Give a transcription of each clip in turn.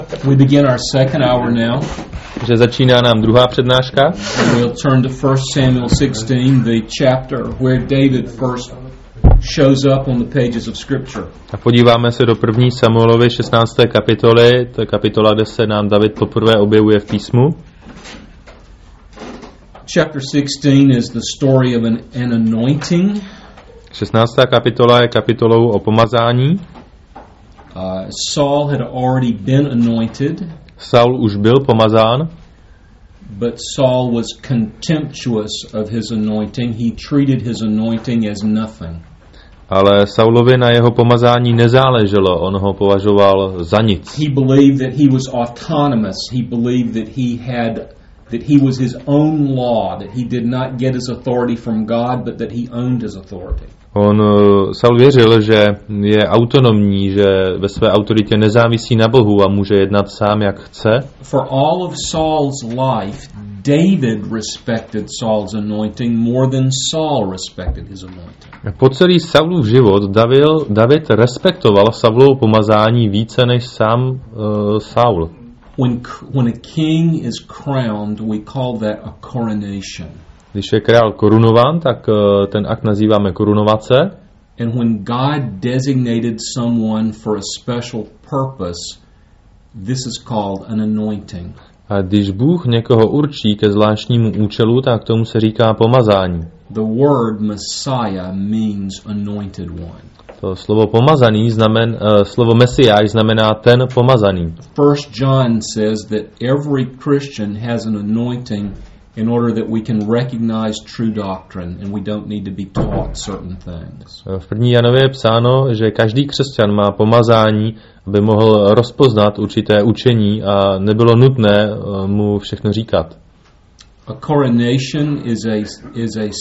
We begin our second hour now. Že začíná nám druhá přednáška. We'll turn to 1 Samuel 16, the chapter where David first shows up on the pages of Scripture. A podíváme se do 1. Samuelovy 16. kapitoly, to je kapitola, kde se nám David poprvé objevuje v písmu. Chapter 16 is the story of an anointing. 16. kapitola je kapitolou o pomazání. Saul had already been anointed. Saul už byl pomazán. But Saul was contemptuous of his anointing. He treated his anointing as nothing. Ale Saulovi na jeho pomazání nezáleželo, on ho považoval za nic. He believed that he was autonomous. He believed that he was his own law, that he did not get his authority from God, but that he owned his authority. Saul věřil, že je autonomní, že ve své autoritě nezávisí na Bohu a může jednat sám, jak chce. For all of Saul's life, David respected Saul's anointing more than Saul respected his anointing. Po celý Saulův život David respektoval Saulovo pomazání více než sám Saul. When a king is crowned, we call that a coronation. Když je král korunován, tak ten akt nazýváme korunovace. And when God designated someone for a special purpose, this is called an anointing. A když Bůh někoho určí ke zvláštnímu účelu, tak tomu se říká pomazání. The word Messiah means anointed one. To slovo pomazaný slovo Mesiáš znamená ten pomazaný. 1 John says that every Christian has an anointing in order that we can recognize true doctrine and we don't need to be taught certain things. V 1. Janově je psáno, že každý křesťan má pomazání, aby mohl rozpoznat určité učení a nebylo nutné mu všechno říkat. A coronation is a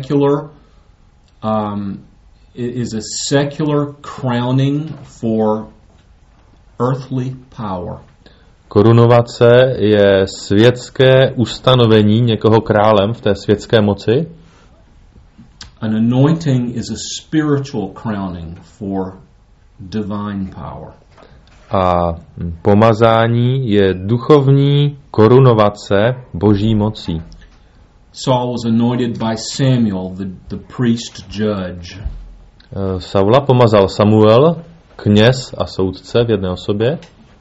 secular crowning for earthly power. Korunovace je světské ustanovení někoho králem v té světské moci. An anointing is a spiritual crowning for divine power. A pomazání je duchovní korunovace boží mocí. Saul was anointed by Samuel, the priest judge. Saula pomazal Samuel, kněz a soudce v jedné osobě.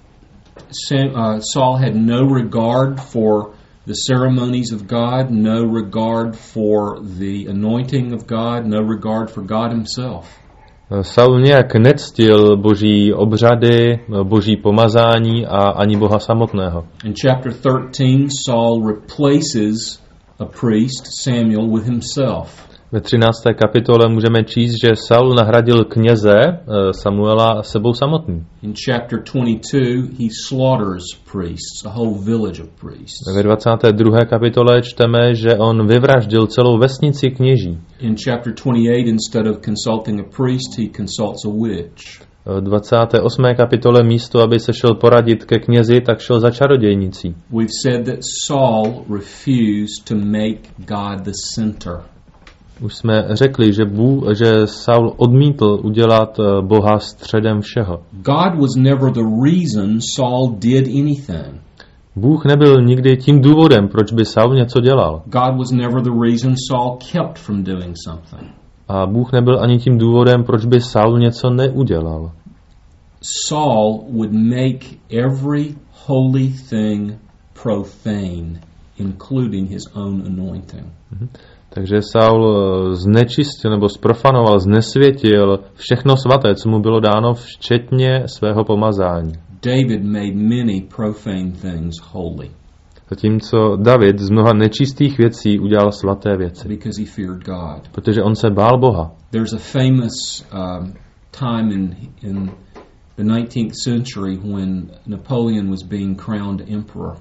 Saul had no regard for the ceremonies of God, no regard for the anointing of God, no regard for God himself. Saul nějak nectil boží obřady, boží pomazání a ani Boha samotného. In chapter 13, Saul replaces a priest, Samuel, with himself. Ve 13. kapitole můžeme číst, že Saul nahradil kněze Samuela sebou samotným. In chapter 22, he slaughters priests, a whole village of priests. Ve 22. kapitole čteme, že on vyvraždil celou vesnici kněží. In chapter 28, instead of consulting a priest, he consults a witch. V 28. kapitole místo, aby se šel poradit ke knězi, tak šel za čarodějnicí. We've said that Saul refused to make God the center. Už jsme řekli, že Saul odmítl udělat Boha středem všeho. God was never the reason Saul did anything. Bůh nebyl nikdy tím důvodem, proč by Saul něco dělal. God was never the reason Saul kept from doing something. A Bůh nebyl ani tím důvodem, proč by Saul něco neudělal. Saul would make every holy thing profane, including his own anointing. Takže Saul znečistil nebo zprofanoval, znesvětil všechno svaté, co mu bylo dáno, včetně svého pomazání. David made many profane things holy. Zatímco David z mnoha nečistých věcí udělal svaté věci. Because he feared God. Protože on se bál Boha. There's a famous time in the 19th century when Napoleon was being crowned emperor.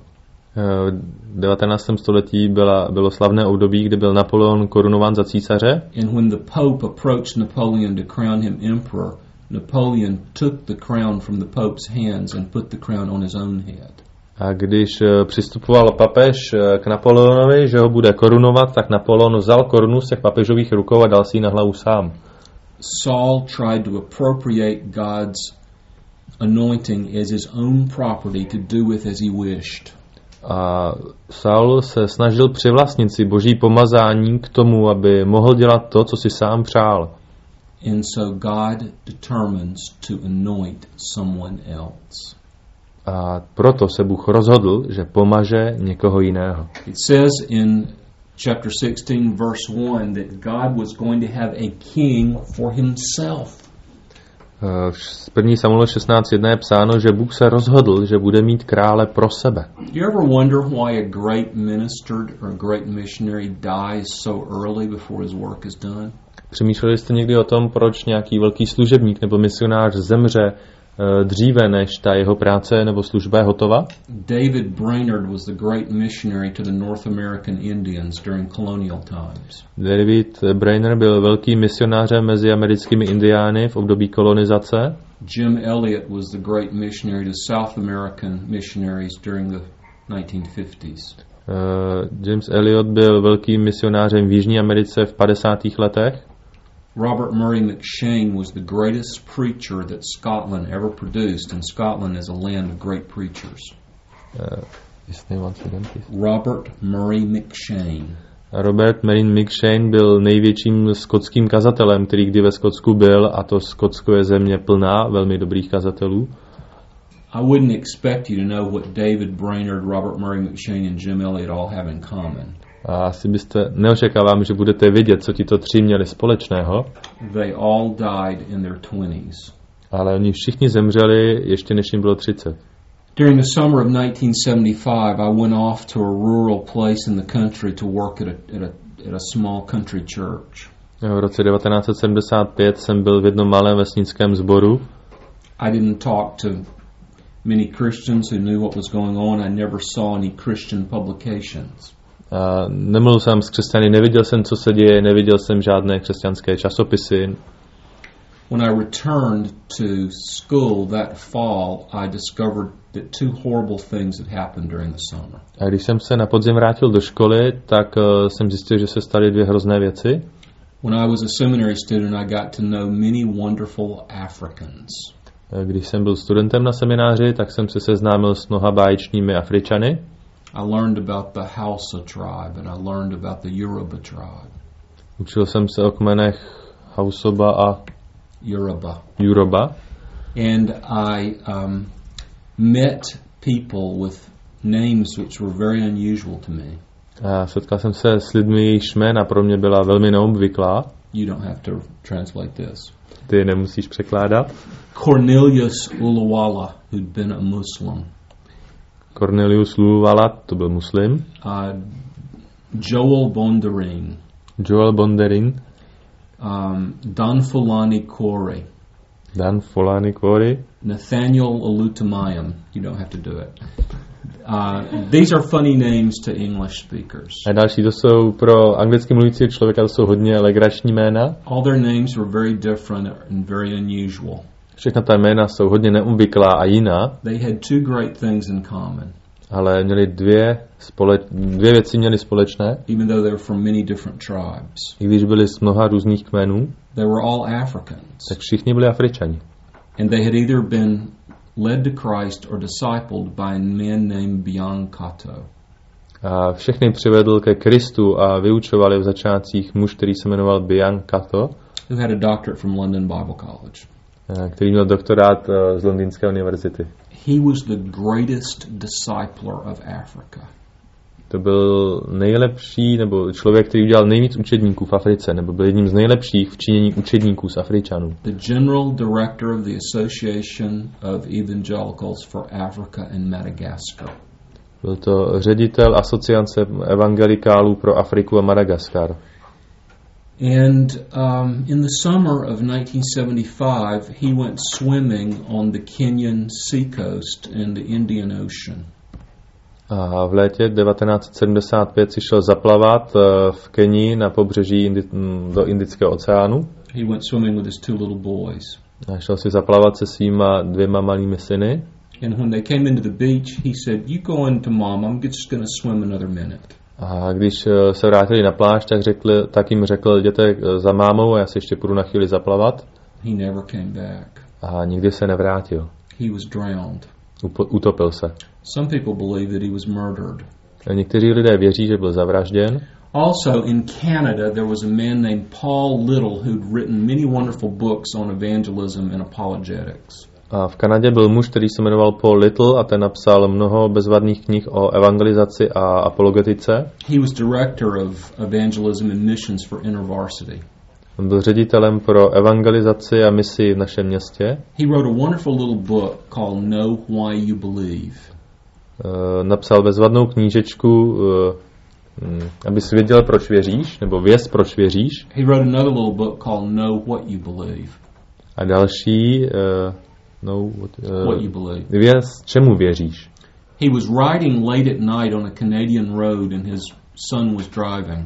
V 19. století bylo slavné období, kdy byl Napoleon korunován za císaře. And when the Pope approached Napoleon to crown him emperor, Napoleon took the crown from the Pope's hands and put the crown on his own head. A když přistupoval papež k Napoleonovi, že ho bude korunovat, tak Napoleon vzal korunu z těch papežových rukou a dal si ji na hlavu sám. Saul tried to appropriate God's anointing as his own property to do with as he wished. A Saul se snažil přivlastnit si boží pomazání k tomu, aby mohl dělat to, co si sám přál. And so God determines to anoint someone else. A proto se Bůh rozhodl, že pomaže někoho jiného. It says in chapter 16 verse 1 that God was going to have a king for himself. V 1. Samuel 16.1 je psáno, že Bůh se rozhodl, že bude mít krále pro sebe. Do you ever wonder why a great minister or a great missionary dies so early before his work is done? Přemýšleli jste někdy o tom, proč nějaký velký služebník nebo misionář zemře dříve, než ta jeho práce nebo služba je hotová? David Brainerd was the great missionary to the North American Indians during colonial times. David Brainerd byl velkým misionářem mezi americkými indiány v období kolonizace. Jim Elliot was the great missionary to South American missionaries during the 1950s. James Elliot byl velkým misionářem v Jižní Americe v 50. letech. Robert Murray McCheyne was the greatest preacher that Scotland ever produced, and Scotland is a land of great preachers. Robert Murray McCheyne. Robert Murray McCheyne byl největším skotským kazatelem, který kdy ve Skotsku byl, a to Skotsko je země plná velmi dobrých kazatelů. I wouldn't expect you to know what David Brainerd, Robert Murray McCheyne and Jim Elliot all have in common. A asi byste neočekávám, že budete vědět, co tito tři měli společného. They all died in their 20s. Ale oni všichni zemřeli ještě než jim bylo 30. During the summer of 1975, I went off to a rural place in the country to work at a small country church. V roce 1975 jsem byl v jednom malém vesnickém sboru. I didn't talk to many Christians who knew what was going on. I never saw any Christian publications. Nemluvil jsem s křesťany, neviděl jsem, co se děje, neviděl jsem žádné křesťanské časopisy. When I returned to school that fall, I discovered that two horrible things had happened during the summer. A když jsem se na podzim vrátil do školy, tak jsem zjistil, že se staly dvě hrozné věci. When I was a seminary student, I got to know many wonderful Africans. Když jsem byl studentem na semináři, tak jsem se seznámil s mnoha báječnými Afričany. I learned about the Hausa tribe and I learned about the Yoruba tribe. Učil jsem se o kmenech Hausoba a Yoruba. And I met people with names which were very unusual to me. A setkal jsem se s lidmi, jejichž jména pro mě byla velmi neobvyklá. You don't have to translate this. Ty nemusíš překládat. Cornelius Uluwala, who'd been a Muslim. Cornelius Uluwala, to byl muslim. Joel Bondarin. Dan Fulani Kori. Nathaniel Olutamayam. You don't have to do it. These are funny names to English speakers. A další to jsou pro anglicky mluvící člověka, to jsou hodně legrační jména. All their names were very different and very unusual. Všechna ta jména jsou hodně neobvyklá a jiná. They had two great things in common. Ale měli dvě věci měli společné. Even though they were from many different tribes. I když byli z mnoha různých kmenů. They were all Africans. Tak všichni byli Afričani. And they had either been led to Christ or discipled by a man named Bian Kato. A všechny přivedl ke Kristu a vyučovali v začátcích muž, který se jmenoval Bian Kato. Who had a doctorate from London Bible College. Který měl doktorát z Londýnské univerzity. He was the greatest discipler of Africa. To byl nejlepší, nebo člověk, který udělal nejvíc učedníků v Africe, nebo byl jedním z nejlepších v činění učedníků z Afričanů. The general director of the Association of Evangelicals for Africa and Madagascar. Byl to ředitel asociace evangelikálů pro Afriku a Madagaskar. And in the summer of 1975, he went swimming on the Kenyan sea coast in the Indian Ocean. A v létě 1975 si šel zaplavat v Kenii na pobřeží do Indického oceánu. He went swimming with his two little boys. A šel si zaplavat se svýma dvěma malými syny. And when they came into the beach, he said, "You go into mom. I'm just going to swim another minute." A když se vrátili na pláž, tak jim řekl, jděte za mámou a já se ještě půjdu na chvíli zaplavat. He never came back. A nikdy se nevrátil. He was drowned. Utopil se. Some people believe that he was murdered. A někteří lidé věří, že byl zavražděn. Also in Canada there was a man named Paul Little who'd written many wonderful books on evangelism and apologetics. A v Kanadě byl muž, který se jmenoval Paul Little a ten napsal mnoho bezvadných knih o evangelizaci a apologetice. He was director of evangelism and missions for InterVarsity. On byl ředitelem pro evangelizaci a misi v našem městě. He wrote a wonderful little book called Know Why You Believe. Napsal bezvadnou knížečku, abys věděl, proč věříš, nebo věz, proč věříš. He wrote another little book called Know What You Believe. A další What You Believe. Věz, čemu věříš. He was riding late at night on a Canadian road and his son was driving.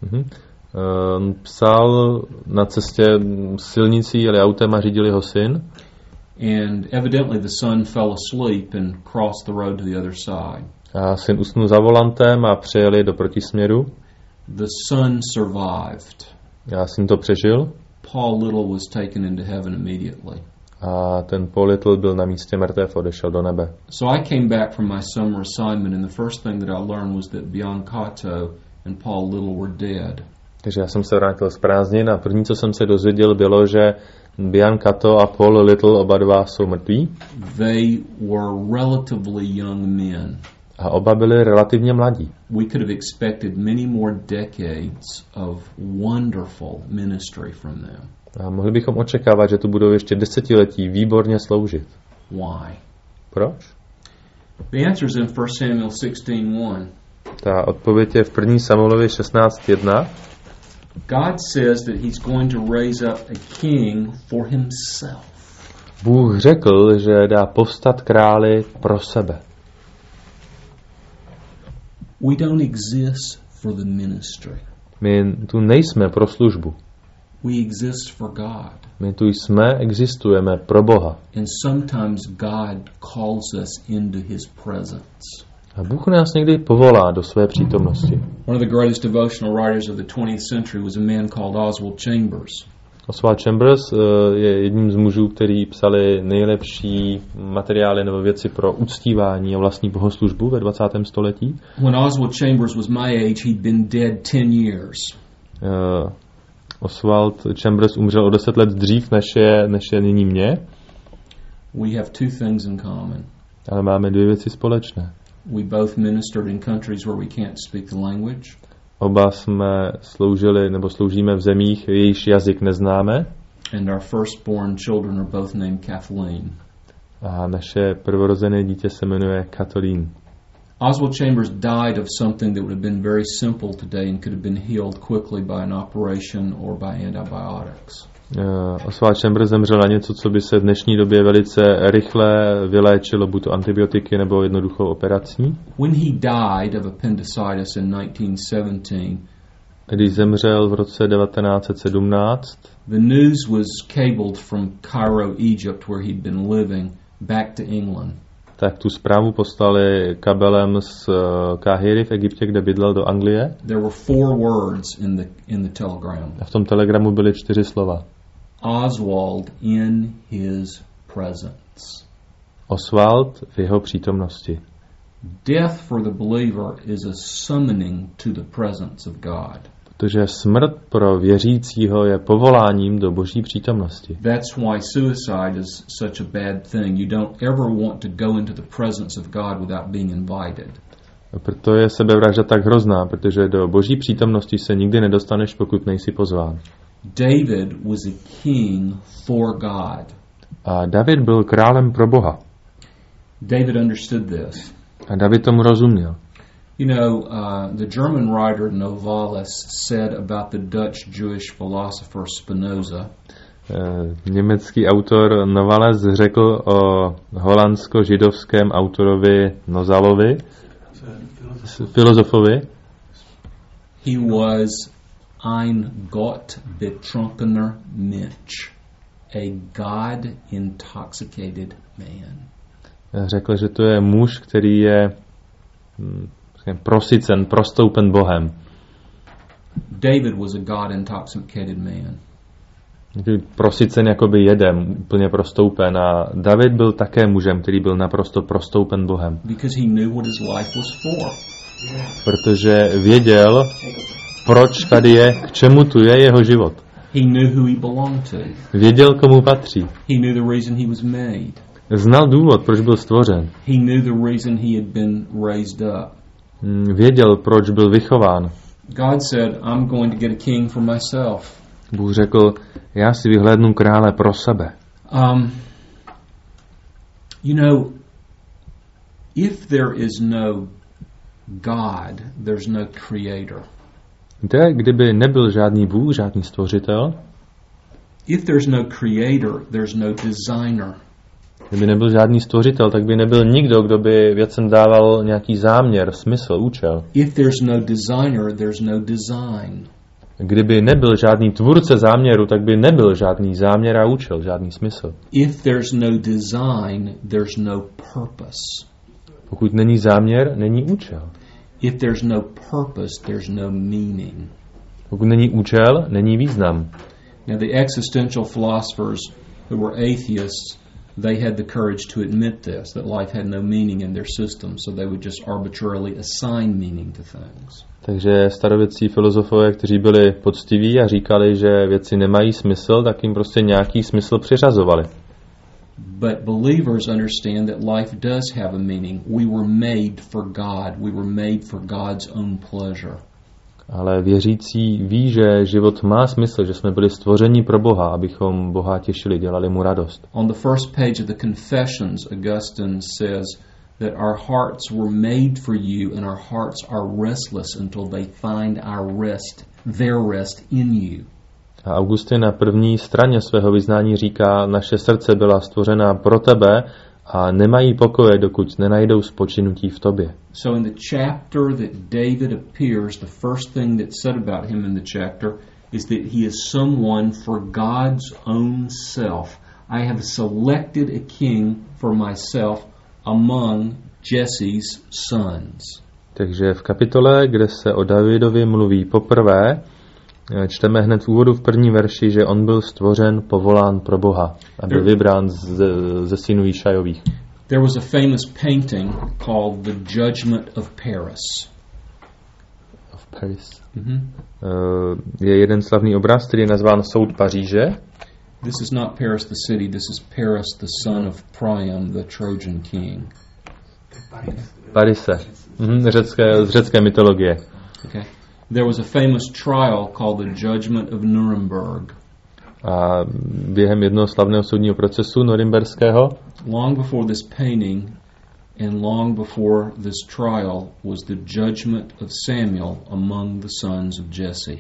Psal na cestě silnicí, ale autem a řídil jeho syn. And evidently the son fell asleep and crossed the road to the other side. A syn usnul za volantem a přejeli do protisměru. The son survived. A syn to přežil. Paul Little was taken into heaven immediately. A ten Paul Little byl na místě mrtev, odešel do nebe. So I came back from my summer assignment and the first thing that I learned was that Biancato and Paul Little were dead. Takže já jsem se vrátil z prázdnin a první, co jsem se dozvěděl, bylo, že Biancato a Paul Little oba dva jsou mrtví. They were relatively young men. A oba byli relativně mladí. We could have expected many more decades of wonderful ministry from them. A mohli bychom očekávat, že tu budou ještě desetiletí výborně sloužit. Why? Proč? The answer is in 1 Samuel 16:1. Ta odpověď je v 1. Samuelovi 16:1. God says that he's going to raise up a king for himself. Bůh řekl, že dá povstat králi pro sebe. We don't exist for the ministry. My tu nejsme pro službu. We exist for God. My tu existujeme pro Boha. And sometimes God calls us into his presence. A Bůh nás někdy povolá do své přítomnosti. One of the greatest devotional writers of the 20th century was a man called Oswald Chambers. Oswald Chambers je jedním z mužů, který psali nejlepší materiály nebo věci pro uctívání a vlastní bohoslužbu ve 20. století. When Oswald Chambers was my age, he'd been dead 10 years. Oswald Chambers umřel o 10 let dřív, než je nyní mě. We have two things in common. Ale máme dvě věci společné. We both ministered in countries where we can't speak the language. Oba jsme sloužili nebo sloužíme v zemích, jejichž jazyk neznáme. And our firstborn children are both named Kathleen. A naše prvorozené dítě se jmenuje Kathleen. Oswald Chambers died of something that would have been very simple today and could have been healed quickly by an operation or by antibiotics. Oswald Chambers zemřel na něco, co by se v dnešní době velice rychle vyléčilo, buď to antibiotiky nebo jednoduchou operací. When he died of appendicitis in 1917, když zemřel v roce 1917, the news was cabled from Cairo, Egypt, where he'd been living, back to England. Tak tu zprávu poslali kabelem z Káhiry v Egyptě, kde bydlel, do Anglie. There were 4 words in the telegram. A v tom telegramu byly 4 slova. Oswald in his presence. Oswald v jeho přítomnosti. Death for the believer is a summoning to the presence of God. Protože smrt pro věřícího je povoláním do Boží přítomnosti. That's why suicide is such a bad thing. You don't ever want to go into the presence of God without being invited. Proto je sebevražda tak hrozná, protože do Boží přítomnosti se nikdy nedostaneš, pokud nejsi pozván. David was a king for God. A David byl králem pro Boha. David understood this. A David tomu rozuměl. You know, the German writer Novalis said about the Dutch Jewish philosopher Spinoza. Německý autor Novalis řekl o holandsko-židovském autorovi Nozalovi, filozofovi. He was ein Gott betrunkener Mensch, a God intoxicated man. Řekl, že to je muž, který je prosycen, prostoupen Bohem. David was a God intoxicated man. prosycen jakoby jedem, úplně prostoupen. A David byl také mužem, který byl naprosto prostoupen Bohem. Because he knew what his life was for. Protože věděl, proč tady je, k čemu tu je jeho život. He knew who he belonged to. Věděl, komu patří. He knew the reason he was made. Znal důvod, proč byl stvořen. He knew the reason he had been raised up. Věděl, proč byl vychován. God said, I'm going to get a king for myself. Bůh řekl, já si vyhlédnu krále pro sebe. You know, if there is no God, there's no creator. Víte, kdyby nebyl žádný Bůh, žádný stvořitel, if there's no creator, there's no designer. Kdyby nebyl žádný stvořitel, tak by nebyl nikdo, kdo by věcem dával nějaký záměr, smysl, účel. If there's no designer, there's no design. Kdyby nebyl žádný tvůrce záměru, tak by nebyl žádný záměr a účel, žádný smysl. If there's no design, there's no purpose. Pokud není záměr, není účel. If there's no purpose, there's no meaning. Pokud není účel, není význam. Now the existential philosophers who were atheists, they had the courage to admit this, that life had no meaning in their system, so they would just arbitrarily assign meaning to things. Takže starověcí filozofové, kteří byli poctiví a říkali, že věci nemají smysl, tak jim prostě nějaký smysl přiřazovali. But believers understand that life does have a meaning. We were made for God. We were made for God's own pleasure. Ale věřící ví, že život má smysl, že jsme byli stvořeni pro Boha, abychom Boha těšili, dělali mu radost. On the first page of the Confessions, Augustine says that our hearts were made for you and our hearts are restless until they find our rest, their rest in you. A Augustin na první straně svého vyznání říká, naše srdce byla stvořena pro tebe a nemají pokoje, dokud nenajdou spočinutí v tobě. So in the chapter that David appears, the first thing that's said about him in the chapter is that he is someone for God's own self. I have selected a king for myself among Jesse's sons. Takže v kapitole, kde se o Davidovi mluví poprvé, čteme hned v úvodu v první verši, že on byl stvořen, povolán pro Boha a byl vybrán ze synů Jíšajových. There was a famous painting called The Judgment of Paris. Of Paris. Je jeden slavný obraz, který je nazván Soud Paříže. This is not Paris the city, this is Paris the son of Priam, the Trojan king. Parise. Z řecké mytologie. Okay. There was a famous trial called the Judgment of Nuremberg. A během jednoho slavného soudního procesu norimberského, long before this painting and long before this trial was the judgment of Samuel among the sons of Jesse.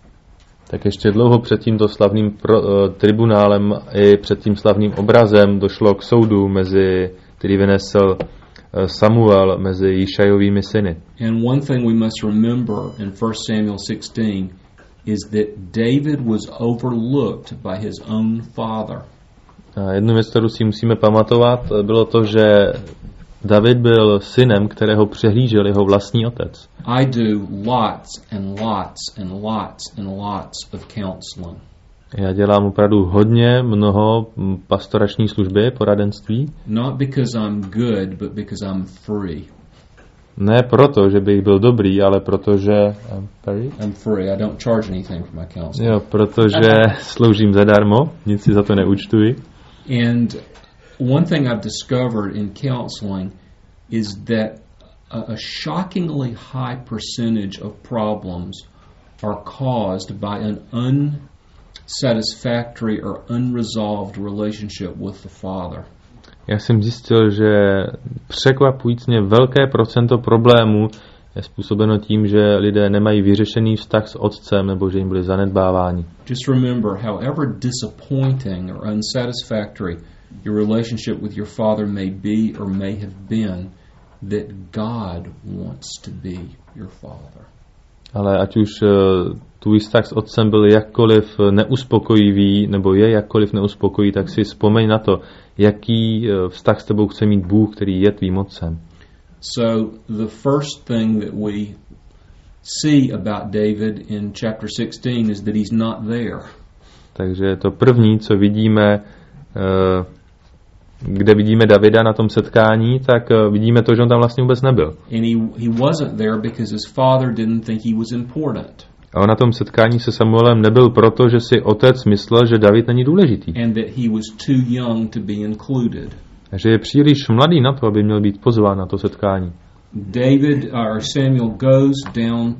Tak ještě dlouho před tímto slavným tribunálem i před tím slavným obrazem došlo k soudu, který vynesl Samuel mezi Jíšajovými syny. And one thing we must remember in 1 Samuel 16 is that David was overlooked by his own father. A jednu věc, kterou si musíme pamatovat, bylo to, že David byl synem, kterého přehlížel jeho vlastní otec. I do lots and lots and lots and lots of counseling. Já dělám opravdu mnoho pastorační služby, poradenství. Not because I'm good, but because I'm free. Ne proto, že bych byl dobrý, ale protože I'm free. I don't charge anything for my counseling. Jo, protože sloužím zadarmo, nic si za to neúčtuji. And one thing I've discovered in counseling is that a shockingly high percentage of problems are caused by an unsatisfactory or unresolved relationship with the Father. Já jsem zjistil, že překvapujícně velké procento problémů je způsobeno tím, že lidé nemají vyřešený vztah s otcem nebo že jim byli zanedbáváni. Just remember, however disappointing or unsatisfactory your relationship with your father may be or may have been, that God wants to be your father. Ale ať už tvůj vztah s otcem byl jakkoliv neuspokojivý nebo je jakkoliv neuspokojivý, tak si vzpomeň na to, jaký vztah s tebou chce mít Bůh, který je tvým otcem. So the first thing that we see about David in chapter 16 is that he's not there. Takže to první, co vidíme, kde vidíme Davida na tom setkání, tak vidíme to, že on tam vlastně vůbec nebyl. And he wasn't there because his father didn't think he was important. A on na tom setkání se Samuelem nebyl proto, že si otec myslel, že David není důležitý. And that he was too young to be included. A že je příliš mladý na to, aby měl být pozván na to setkání. Samuel goes down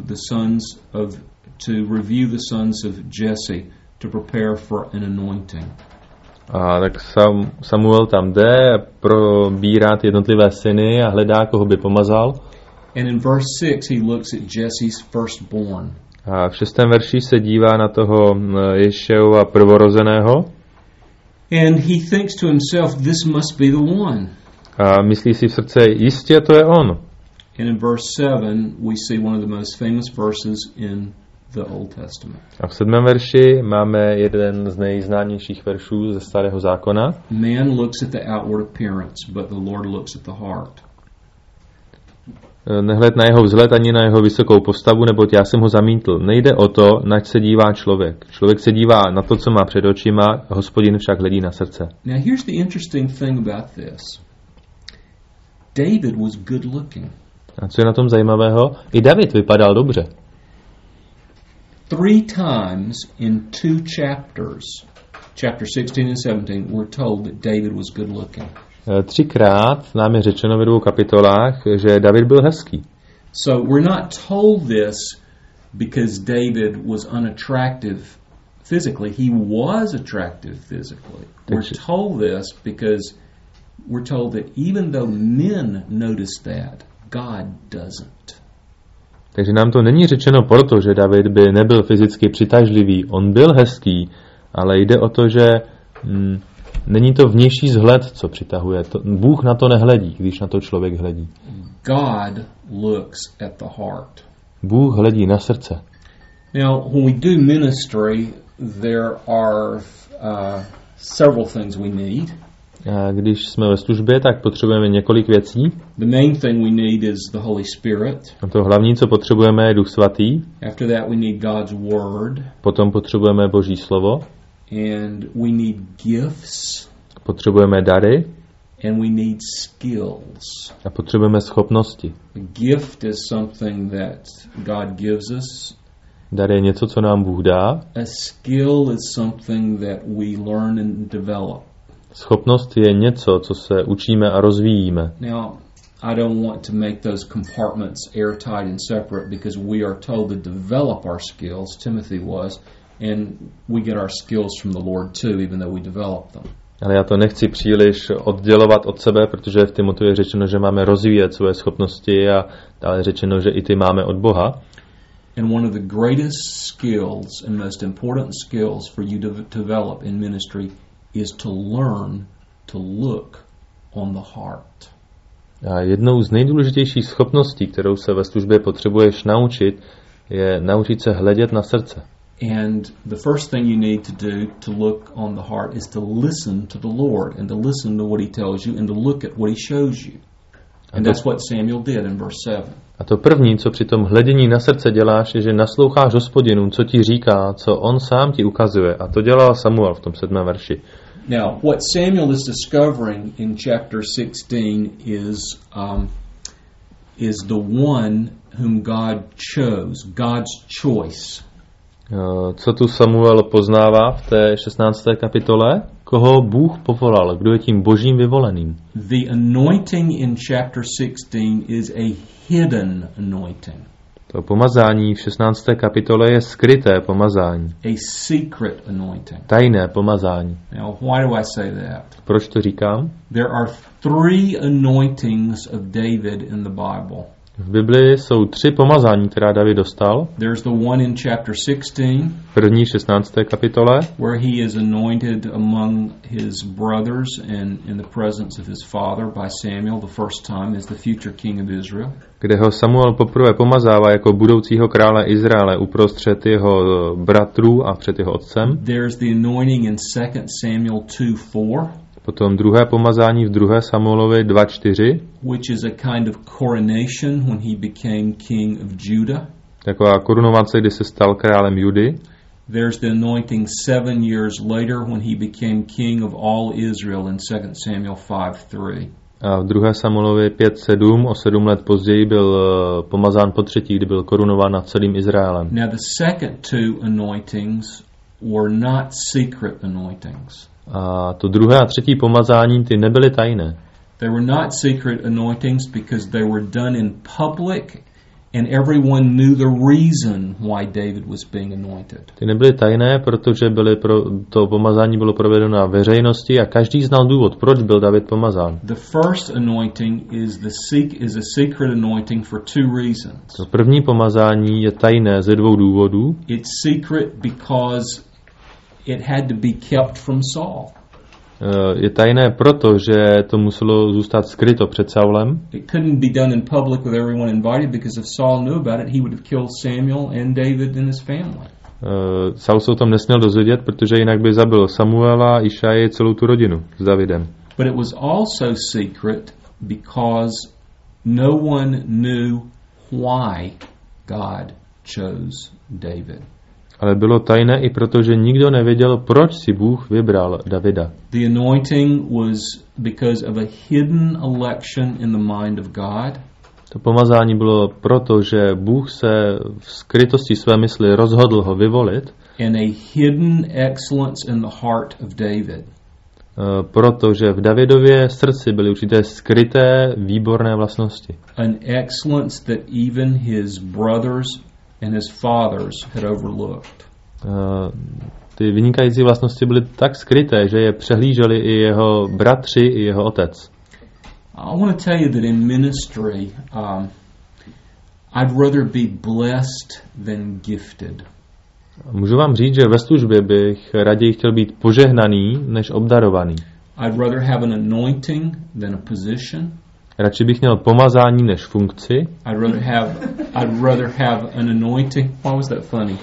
to review the sons of Jesse to prepare for an anointing. A tak Samuel tam jde, probírá ty jednotlivé syny a hledá, koho by pomazal. And in verse 6 he looks at Jesse's firstborn. A v 6. verši se dívá na toho Ješejova prvorozeného. And he thinks to himself, this must be the one. A myslí si v srdce, jistě to je on. And in verse 7 we see one of the most famous verses in the Old Testament. A v 7. verši máme jeden z nejznámějších veršů ze Starého zákona. Man looks at the outward appearance, but the Lord looks at the heart. Nehled na jeho vzhled ani na jeho vysokou postavu, neboť já jsem ho zamítl. Nejde o to, nač se dívá člověk. Člověk se dívá na to, co má před očima, Hospodin však hledí na srdce. Now here's the interesting thing about this. David was good looking. A co je na tom zajímavého? I David vypadal dobře. 3 times in 2 chapters, chapter 16 and 17, we're told that David was good looking. 3krát nám je řečeno ve 2 kapitolách, že David byl hezký. So we're not told this because David was unattractive physically. He was attractive physically. We're told this because we're told that even though men notice that, God doesn't. Takže nám to není řečeno proto, že David by nebyl fyzicky přitažlivý. On byl hezký, ale jde o to, že není to vnější vzhled, co přitahuje. Bůh na to nehledí, když na to člověk hledí. God looks at the heart. Bůh hledí na srdce. Now, when we do ministry, there are several things we need. A když jsme ve službě, tak potřebujeme několik věcí. The main thing we need is the Holy Spirit. A to hlavní, co potřebujeme, je Duch Svatý. After that we need God's word. Potom potřebujeme Boží slovo. And we need gifts. Potřebujeme dary. And we need skills. A potřebujeme schopnosti. A gift is something that God gives us. Dar je něco, co nám Bůh dá. A skill is something that we learn and develop. Schopnost je něco, co se učíme a rozvíjíme. Now, I don't want to make those compartments airtight and separate because we are told to develop our skills, Timothy was, and we get our skills from the Lord too, even though we develop them. Ale já to nechci příliš oddělovat od sebe, protože v Timoteji je řečeno, že máme rozvíjet své schopnosti a dále je řečeno, že i ty máme od Boha. And one of the greatest skills and most important skills for you to develop in ministry is to learn to look on the heart. A jednou z nejdůležitějších schopností, kterou se ve službě potřebuješ naučit, je naučit se hledět na srdce. And the first thing you need to do to look on the heart is to listen to the Lord and to listen to what he tells you and to look at what he shows you. And that's what Samuel did in verse 7. A to první, co při tom hledění na srdce děláš, je, že nasloucháš Hospodinu, co ti říká, co on sám ti ukazuje. A to dělal Samuel v tom 7. verši. Now, what Samuel is discovering in chapter 16 is the one whom God chose, God's choice. Co tu Samuel poznává v té 16. kapitole? Koho Bůh povolal, kdo je tím božím vyvoleným. The anointing in chapter 16 is a hidden anointing. To pomazání v 16. kapitole je skryté pomazání. A secret anointing. Tajné pomazání. Now, why do I say that? Proč to říkám? There are 3 anointings of David in the Bible. V Biblii jsou 3 pomazání, která David dostal. There's the one in chapter 16. První 16. kapitole. Where he is anointed among his brothers and in the presence of his father by Samuel the first time as the future king of Israel. Kde ho Samuel poprvé pomazává jako budoucího krále Izraele uprostřed jeho bratrů a před jeho otcem. There's the anointing in 2 Samuel 2:4. Potom druhé pomazání v 2. Samuelovi 2:4. Which is a kind of coronation when he became king of Judah. Taková korunovace, kdy se stal králem Judy. There's the anointing 7 years later when he became king of all Israel in 2 Samuel 5:3. A v 2. Samuelovi 5:7, o 7 let později byl pomazán po třetí, kdy byl korunován nad celým Izraelem. Now the second two anointings were not secret anointings. A to druhé a třetí pomazání, ty nebyly tajné. They were not secret anointings because they were done in public and everyone knew the reason why David was being anointed. Ty nebyly tajné, protože to pomazání bylo provedeno na veřejnosti a každý znal důvod, proč byl David pomazán. The first anointing is a secret anointing for two reasons. To první pomazání je tajné ze 2 důvodů. It's secret because it had to be kept from Saul. Je tajné proto, že to muselo zůstat skryto před Saulem. It couldn't be done in public with everyone invited because if Saul knew about it, he would have killed Samuel and David and his family. Saul se o tom nesměl dozvědět, protože jinak by zabil Samuela, Išaje, celou tu rodinu s Davidem. But it was also secret because no one knew why God chose David. Ale bylo tajné i proto, že nikdo nevěděl, proč si Bůh vybral Davida. The anointing was because of a hidden election in the mind of God. To pomazání bylo proto, že Bůh se v skrytosti své mysli rozhodl ho vyvolit. And a hidden excellence in the heart of David. Protože v Davidově srdci byly určité skryté výborné vlastnosti. An excellence that even his brothers and his fathers had overlooked. Ty vynikající vlastnosti byly tak skryté, že je přehlíželi i jeho bratři, i jeho otec. I want to tell you that in ministry, I'd rather be blessed than gifted. Můžu vám říct, že ve službě bych raději chtěl být požehnaný, než obdarovaný. I'd rather have an anointing than a position. Radši bych měl pomazání než funkci. I'd rather have an anointing. Why was that funny?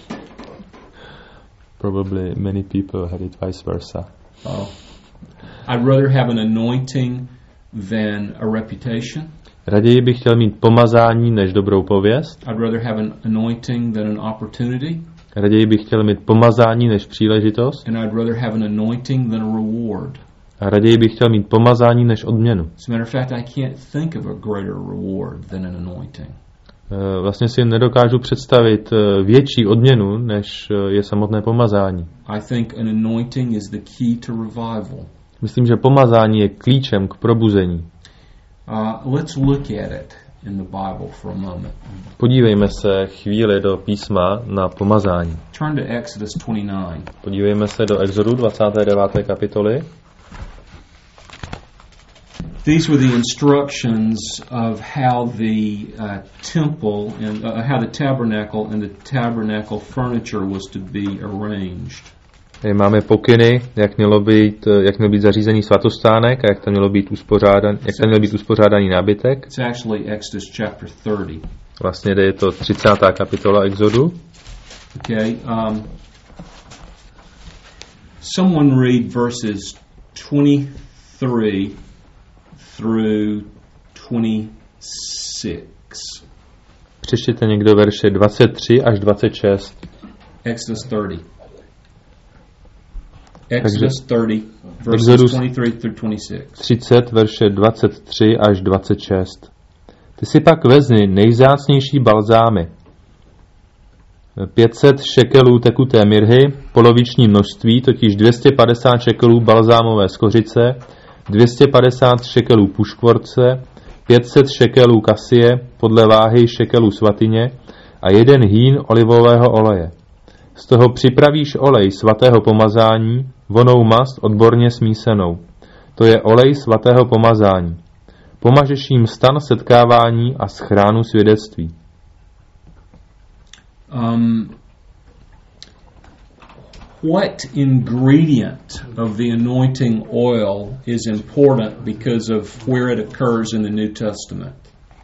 Probably many people had it vice versa. Oh. I'd rather have an anointing than a reputation. Raději bych chtěl mít pomazání než dobrou pověst. I'd rather have an anointing than an opportunity. Raději bych chtěl mít pomazání než příležitost. And I'd rather have an anointing than a reward. A raději bych chtěl mít pomazání než odměnu. As a matter of fact, I can't think of a greater reward than an anointing. Vlastně si nedokážu představit větší odměnu, než je samotné pomazání. I think an anointing is the key to revival. Myslím, že pomazání je klíčem k probuzení. Let's look at it in the Bible for a moment. Podívejme se chvíli do písma na pomazání. Turn to Exodus 29. Podívejme se do Exodu 29. kapitoly. These were the instructions of how the temple and how the tabernacle and the tabernacle furniture was to be arranged. Máme pokyny, jak měl být zařízený svatostánek a jak tam měl být uspořádaný nábytek. It's actually Exodus chapter 30. Vlastně je to 30. kapitola Exodu. Okay. Someone read verses 23 through 26. Přečtěte někdo verše 23 až 26. Exodus 30. Exodus 30, verses 23 through 26. 30, verše 23 až 26. Ty si pak vezmi nejvzácnější balzámy. 500 šekelů tekuté mirhy, poloviční množství, totiž 250 šekelů balzámové skořice, 250 šekelů puškvorce, 500 šekelů kasie, podle váhy šekelů svatyně a 1 hýn olivového oleje. Z toho připravíš olej svatého pomazání, vonnou mast odborně smísenou. To je olej svatého pomazání. Pomažeš jim stan setkávání a schránu svědectví. What ingredient of the anointing oil is important because of where it occurs in the New Testament?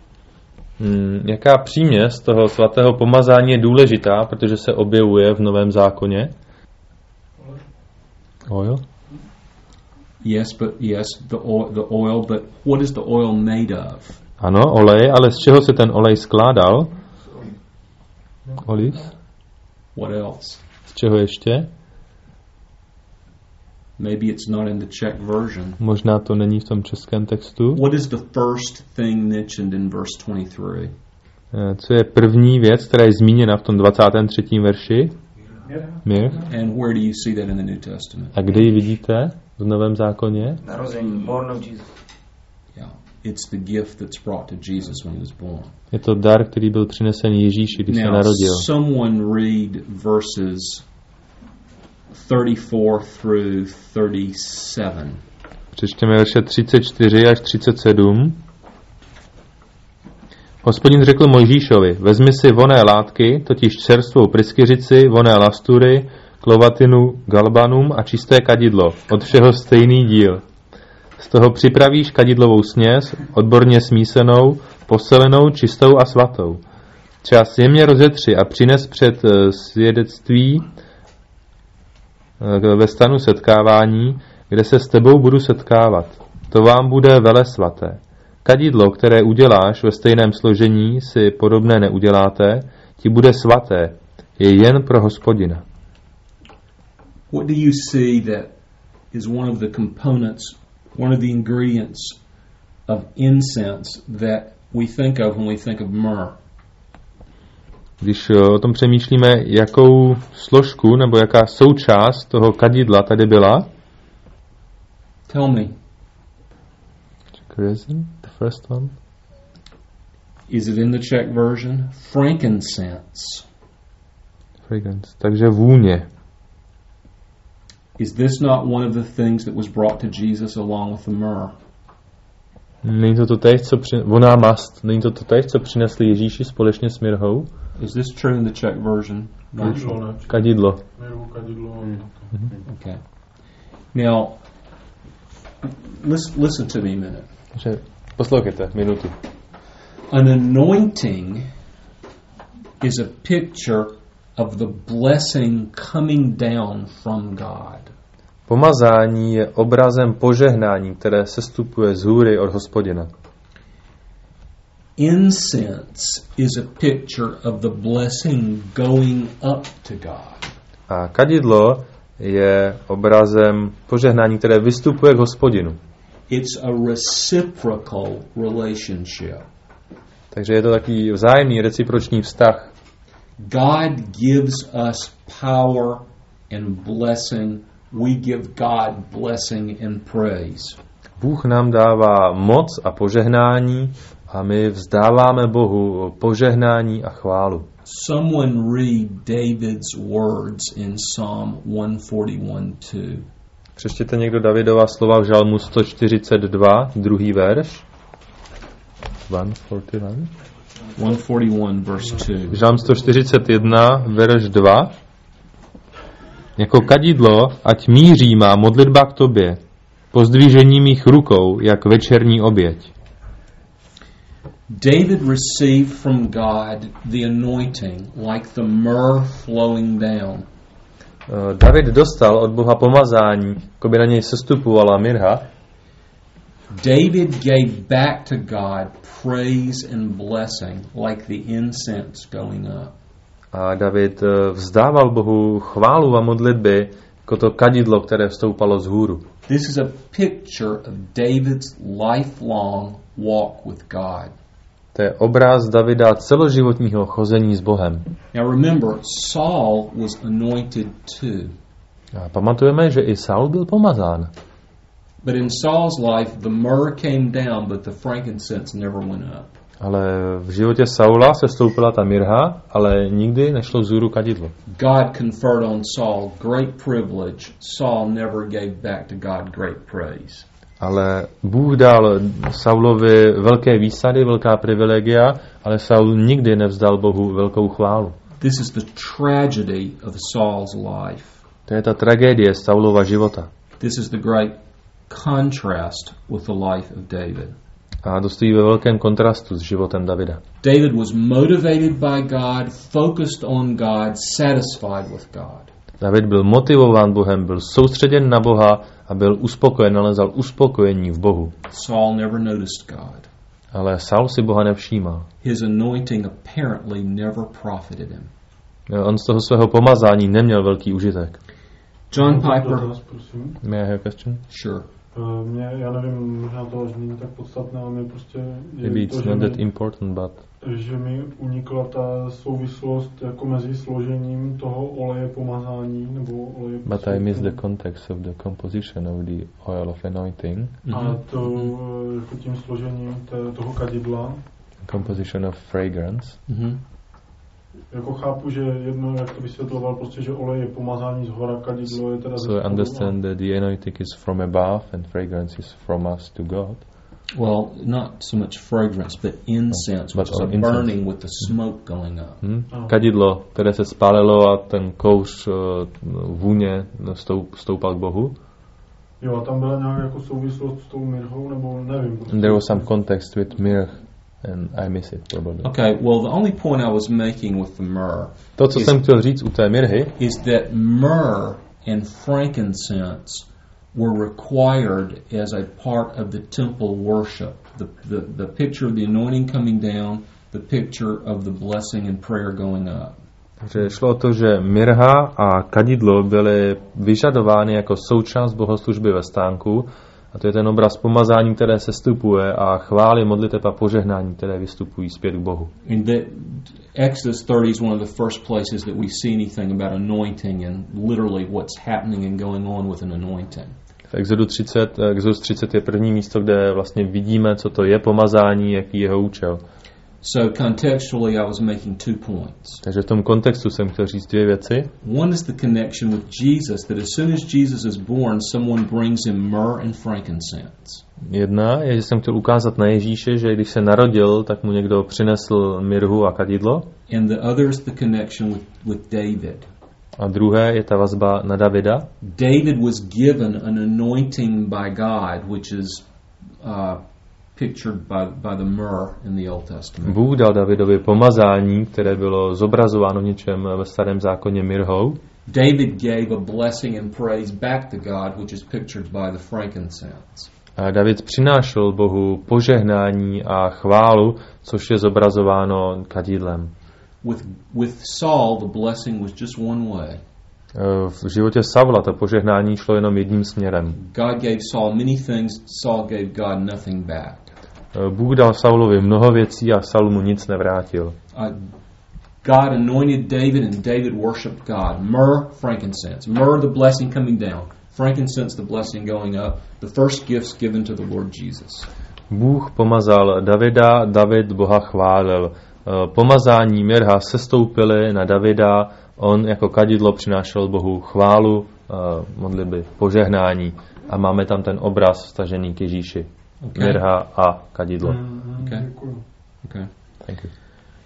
Jaká příměs toho svatého pomazání je důležitá, protože se objevuje v Novém zákoně? Oil? Yes, the oil, but what is the oil made of? Ano, olej, ale z čeho se ten olej skládal? Oliv? What else? Z čeho ještě? Maybe it's not in the Czech version. Možná to není v tom českém textu. What is the first thing mentioned in verse 23? Co je první věc, která je zmíněna v tom 23. verši? Mír. And where do you see that in the New Testament? A kde ji vidíte v Novém zákoně? Narození, born of Jesus. Yeah, it's the gift that's brought to Jesus when he was born. Je to dar, který byl přinesen Ježíši, když se Now, narodil. someone read verses 34 through 37. Přečteme verše 34 až 37. Hospodin řekl Mojžíšovi, vezmi si vonné látky, totiž čerstvou pryskyřici, vonné lastury, klovatinu, galbanum a čisté kadidlo, od všeho stejný díl. Z toho připravíš kadidlovou směs, odborně smísenou, poselenou, čistou a svatou. Čas jemně rozetři a přines před svědectví ve stanu setkávání, kde se s tebou budu setkávat. To vám bude vele svaté. Kadidlo, které uděláš ve stejném složení, si podobné neuděláte, ti bude svaté, je jen pro Hospodina. What do you see that is one of the components, one of the ingredients of incense that we think of when we think of myrrh? Když o tom přemýšlíme, jakou složku nebo jaká součást toho kadidla tady byla? Tell me. The first one. Is it in the Czech version? Frankincense. Fragrance. Takže vůně. Is this not one of the things that was brought to Jesus along with the myrrh? Není to totéž, voná mast. Není to totéž, co přinesli Ježíši společně s mirhou? Is this true in the Czech version? Kadidlo. Okay. Now, listen to me a minute. Poslouchejte minutu. An anointing is a picture of the blessing coming down from God. Pomazání je obrazem požehnání, které sestupuje z hůry od Hospodina. Incense is a picture of the blessing going up to God. A kadidlo je obrazem požehnání, které vystupuje k Hospodinu. It's a reciprocal relationship. Takže je to takový vzájemný, reciproční vztah. God gives us power and blessing. We give God blessing and praise. Bůh nám dává moc a požehnání a my vzdáváme Bohu požehnání a chválu. Someone read David's words in Psalm 141:2. Přečtěte někdo Davidova slova v Žalmu 142, druhý verš. 141 verse 2. Žalm 141, verš 2. Jako kadidlo, ať míří má modlitba k tobě, pozdvižení mých rukou, jak večerní oběť. David received from God the anointing like the myrrh flowing down. David dostal od Boha pomazání, jako by na něj sestupovala mirha. David gave back to God praise and blessing like the incense going up. A David vzdával Bohu chválu a modlitby, jako to kadidlo, které vstoupalo z hůru. This is a picture of David's lifelong walk with God. To je obraz Davida celoživotního chození s Bohem. Now remember, Saul was anointed too. A pamatujeme, že i Saul byl pomazán. But in Saul's life, the myrrh came down, but the frankincense never went up. Ale v životě Saula se stoupila ta mirha, ale nikdy nešlo vzhůru kadidlo. God conferred on Saul great privilege. Saul never gave back to God great praise. Ale Bůh dal Saulovi velké výsady, velká privilegia, ale Saul nikdy nevzdal Bohu velkou chválu. This is the tragedy of Saul's life. To je ta tragédie Saulova života. This is the great contrast with the life of David. A to stojí ve velkém kontrastu s životem Davida. David was motivated by God, focused on God, satisfied with God. David byl motivován Bohem, byl soustředěn na Boha a byl uspokojen, nalezal uspokojení v Bohu. Saul never noticed God. Ale Saul si Boha nevšímal. His anointing apparently never profited him. On z toho svého pomazání neměl velký užitek. John Piper. Dotaz, prosím. May I have a question? Sure. Já nevím, možná to až není tak podstatné, ale mě prostě Maybe it's not that important, but že mi unikla ta souvislost jako mezi složením toho oleje pomazání nebo oleje but I missed the context of the composition of the oil of anointing. a to jako tím složením toho kadidla. Composition of fragrance. Jako chápu, že jedno, jak to vysvětloval, prostě, že olej je pomazání z hora, kadidlo je teda So I understand that the anointing is from above and fragrance is from us to God. Well, not so much fragrance, but incense, But which is a incense. burning with the smoke going up. Kadidlo, které se spálilo a ten kouř vůně stoupal k Bohu. Jo, a tam byla nějaká jako souvislost s tou mirhou, nebo nevím. Prostě. And there was some context with myrrh and I miss it probably. Okay, well, the only point I was making with the myrrh To, co jsem chtěl říct u té mirhy, is that myrrh and frankincense were required as a part of the temple worship. The picture of the anointing coming down, the picture of the blessing and prayer going up. takže šlo o to, že mirha a kadidlo byly vyžadovány jako součást bohoslužby ve stánku, a to je ten obraz pomazání, které se stupuje, a chvály, modliteb a požehnání, které vystupují zpět k Bohu. And that Exodus 30 is one of the first places that we see anything about anointing and literally what's happening and going on with an anointing. V Exodus 30 je první místo, kde vlastně vidíme, co to je pomazání, jaký je jeho účel. So contextually I was making 2 points. Takže v tom kontextu jsem chtěl říct 2 věci. One is the connection with Jesus, that as soon as Jesus is born, someone brings him myrrh and frankincense. Jedna je, že jsem chtěl ukázat na Ježíše, že když se narodil, tak mu někdo přinesl mirhu a kadidlo. And the other is the connection with David. A druhé je ta vazba na Davida. David was given an anointing by God, which is pictured by the myrrh in the Old Testament. Bůh dal Davidovi pomazání, které bylo zobrazováno v něčem ve Starém zákoně mirhou. David gave a blessing and praise back to God, which is pictured by the frankincense. A David přinášel Bohu požehnání a chválu, což je zobrazováno kadidlem. With Saul, the blessing was just one way. V životě Saula to požehnání šlo jenom jedním směrem. God gave Saul many things, Saul gave God nothing back. Bůh dal Saulovi mnoho věcí a Saul mu nic nevrátil. God anointed David and David worshipped God. Myrrh, frankincense. Myrrh, the blessing coming down. Frankincense, the blessing going up. The first gifts given to the Lord Jesus. Bůh pomazal Davida, David Boha chválil. Pomazání, mirha sestoupily na Davida, on jako kadidlo přinášel Bohu chválu, modlitby, požehnání, a máme tam ten obraz vstažený k Ježíši. Okay. Mirha a kadidlo. Okay. Thank you.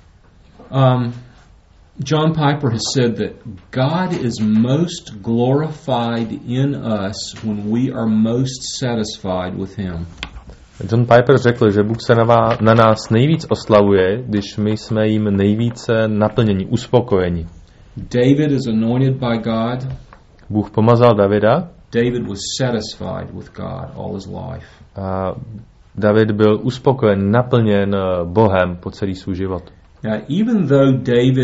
John Piper has said that God is most glorified in us when we are most satisfied with Him. John Piper řekl, že Bůh se na nás nejvíc oslavuje, když my jsme jim nejvíce naplněni, uspokojeni. David is anointed by God. Bůh pomazal Davida. David was satisfied with God all his life. A David byl uspokojen, naplněn Bohem po celý svůj život. Now, even though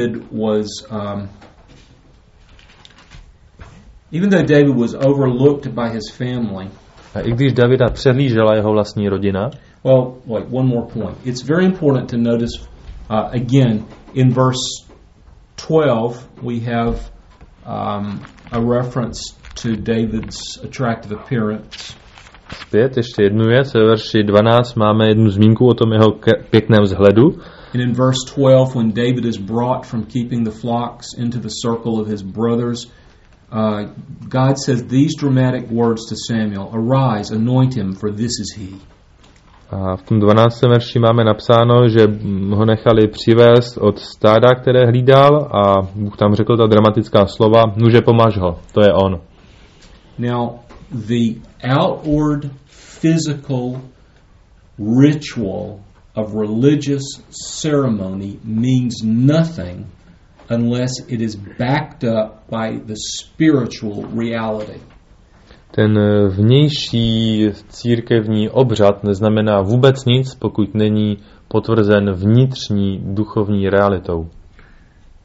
David was overlooked by his family. A i když Davida přehlížela jeho vlastní rodina. Well, wait, one more point. It's very important to notice again in verse 12 we have a reference to David's attractive appearance. Zpět ještě jednu věc, ve verši 12 máme jednu zmínku o tom jeho pěkném vzhledu. And in verse 12, when David is brought from keeping the flocks into the circle of his brothers, God says these dramatic words to Samuel, "Arise, anoint him, for this is he." A v tom 12. verši máme napsáno, že ho nechali přivést od stáda, které hlídal, a Bůh tam řekl ta dramatická slova: "Nuže, pomaž ho, to je on." Now, the outward physical ritual of religious ceremony means nothing unless it is backed up by the spiritual reality. Ten vnější církevní obřad neznamená vůbec nic, pokud není potvrzen vnitřní duchovní realitou.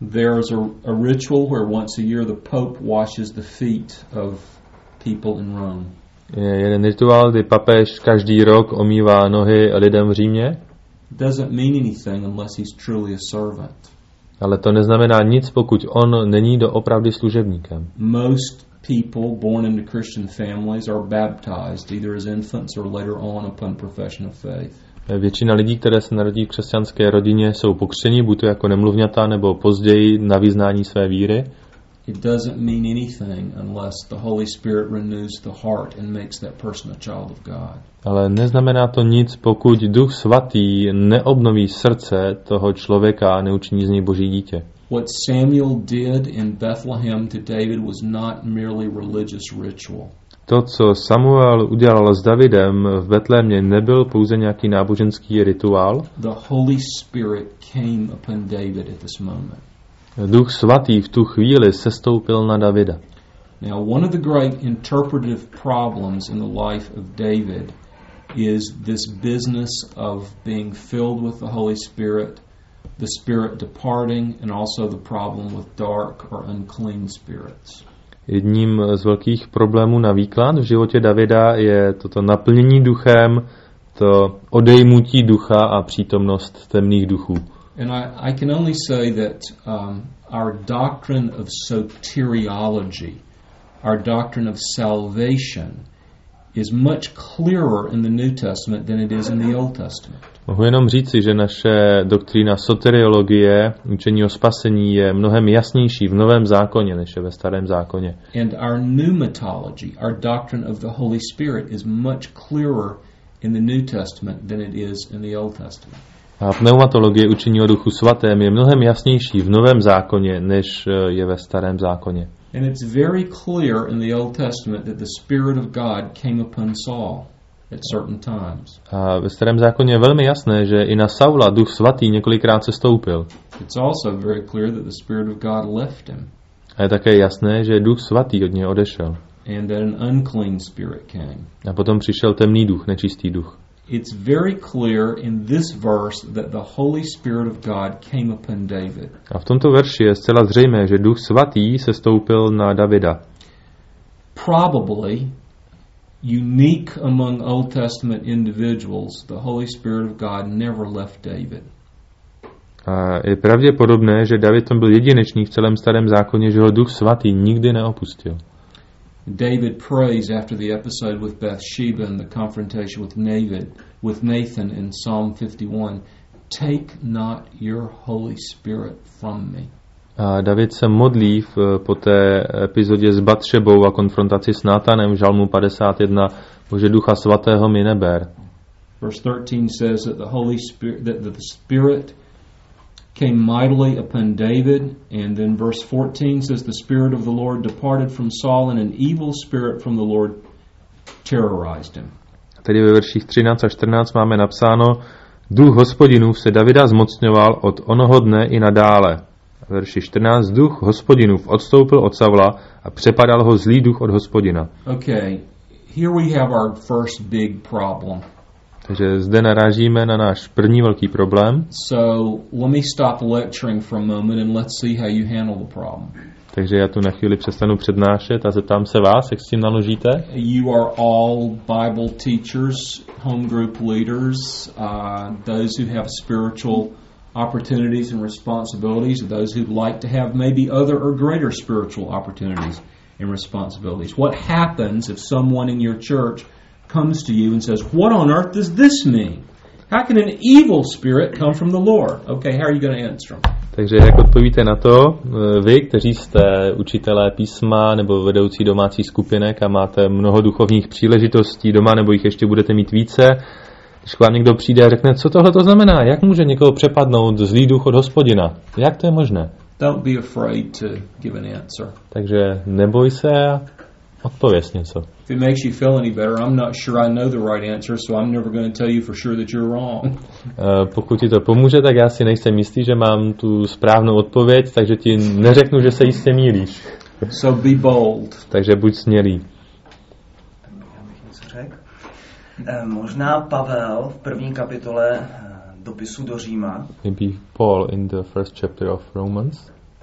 There's a ritual where once a year the Pope washes the feet of people in Rome. Je jeden rituál, kdy papež každý rok omývá nohy lidem v Římě. Doesn't mean anything unless he's truly a servant. Ale to neznamená nic, pokud on není doopravdy služebníkem. Most people born into Christian families are baptized either as infants or later on upon profession of faith. Většina lidí, které se narodí v křesťanské rodině, jsou pokřtěni, buď to jako nemluvňata, nebo později na vyznání své víry. It doesn't mean anything unless the Holy Spirit renews the heart and makes that person a child of God. Ale neznamená to nic, pokud Duch Svatý neobnoví srdce toho člověka a neučiní z něj Boží dítě. What Samuel did in Bethlehem to David was not merely religious ritual. To, co Samuel udělal s Davidem v Betlémě, nebyl pouze nějaký náboženský rituál. The Holy Spirit came upon David at this moment. Duch Svatý v tu chvíli sestoupil na Davida. Now, one of the great interpretive problems in the life of David is this business of being filled with the Holy Spirit, the Spirit departing, and also the problem with dark or unclean spirits. Jedním z velkých problémů na výklad v životě Davida je toto naplnění duchem, to odejmutí ducha a přítomnost temných duchů. And I can only say that our doctrine of soteriology, our doctrine of salvation, is much clearer in the New Testament than it is in the Old Testament. Mohu jenom říci, že naše doktrína soteriologie, učení o spasení, je mnohem jasnější v Novém zákoně, než je ve Starém zákoně. And our pneumatology, our doctrine of the Holy Spirit, is much clearer in the New Testament than it is in the Old Testament. A pneumatologie učení o Duchu Svatém je mnohem jasnější v Novém zákoně, než je ve Starém zákoně. And it's very clear in the Old Testament that the Spirit of God came upon Saul at certain times. A ve Starém zákoně je velmi jasné, že i na Saula Duch Svatý několikrát sestoupil. It's also very clear that the Spirit of God left him. A je také jasné, že Duch Svatý od něj odešel. And that an unclean spirit came. A potom přišel temný duch, nečistý duch. It's very clear in this verse that the Holy Spirit of God came upon David. A v tomto verši je zcela zřejmé, že Duch Svatý sestoupil na Davida. Probably unique among Old Testament individuals, the Holy Spirit of God never left David. A je pravděpodobné, že David tam byl jedinečný v celém Starém zákoně, že ho Duch Svatý nikdy neopustil. David prays after the episode with Bathsheba and the confrontation with Nathan in Psalm 51, "Take not your Holy Spirit from me." A David se modlí po té epizodě s Batšebou a konfrontaci s Nátanem v Žalmu 51, Bože, Ducha Svatého mi neber. Verse 13 says that the Spirit came mightily upon David, and then verse 14 says the Spirit of the Lord departed from Saul, and an evil spirit from the Lord terrorized him. Tedy ve verších 13 a 14 máme napsáno: Duch Hospodinův se Davida zmocňoval od onoho dne i nadále. A verši 14: Duch Hospodinův odstoupil od Saula a přepadal ho zlý duch od Hospodina. Okay, here we have our first big problem. Takže zde narážíme na náš první velký problém. So let me stop lecturing for a moment and let's see how you handle the problem. Takže já tu na chvíli přestanu přednášet a zeptám se vás, jak s tím naložíte. You are all Bible teachers, home group leaders, those who have spiritual opportunities and responsibilities, those who like to have maybe other or greater spiritual opportunities and responsibilities. What happens if someone in your church comes to you and says, "What on earth does this mean? How can an evil spirit come from the Lord?" Okay, how are you going to answer them? Takže jak odpovíte na to, vy, kteří jste učitelé písma nebo vedoucí domácí skupinek a máte mnoho duchovních příležitostí doma, nebo jich ještě budete mít více, když k vám někdo přijde a řekne, co tohle to znamená, jak může někoho přepadnout zlý duch od Hospodina, jak to je možné? Don't be afraid to give an answer. Takže neboj se a odpověz něco. If it makes you feel any better, I'm not sure I know the right answer, so I'm never going to tell you for sure that you're wrong. Pokud ti to pomůže, tak já si nejsem jistý, že mám tu správnou odpověď, takže ti neřeknu, že se jistě mýlíš. So be bold. Takže buď smělý. Já bych něco řekl. Možná Pavel v první kapitole dopisu do Říma. Maybe Paul in the first chapter of Romans.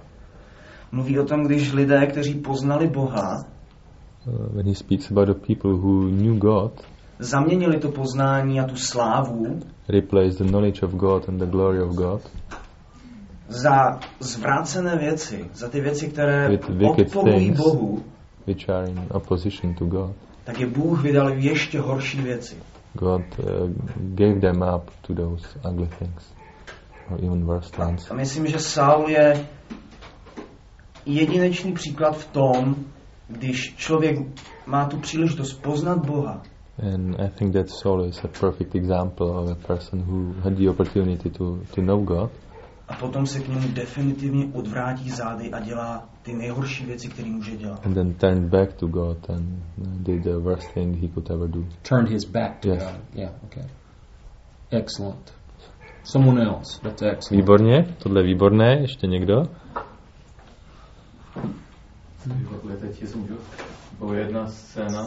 Mluví o tom, když lidé, kteří poznali Boha, when he speaks about the people who knew God, zaměnili to poznání a tu slávu replaced the knowledge of God and the glory of God za zvrácené věci, za ty věci, které with wicked odporují things Bohu, which are in opposition to God. tak je Bůh vydal ještě horší věci. God gave them up to those ugly things, or even worse things. A myslím, že Saul je jedinečný příklad v tom, když člověk má tu příležitost poznat Boha, And I think that Saul is a perfect example of a person who had the opportunity to know God, a potom se k němu definitivně odvrátí zády a dělá ty nejhorší věci, které může dělat. and then turned back to God and did the worst thing he could ever do. Turned his back to Yes. God. Yeah, okay. Excellent. Someone else. That's excellent. Výborně, tohle je výborné, ještě někdo? Teď byla jedna scéna,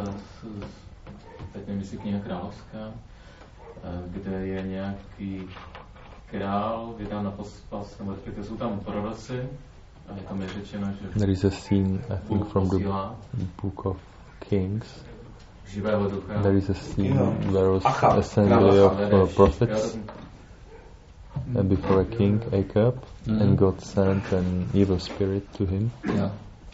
teď nevím, jestli kniha královská, kde je nějaký král vydán na pospas, nebo respektive jsou tam proroci, a je tam je řečeno, že There is a scene, I think, Bůh from the posílá book of Kings. živého ducha. There is a scene where was Achab. assembly of Krále, prophets before a king, Ahab, and God sent an evil spirit to him, Yeah.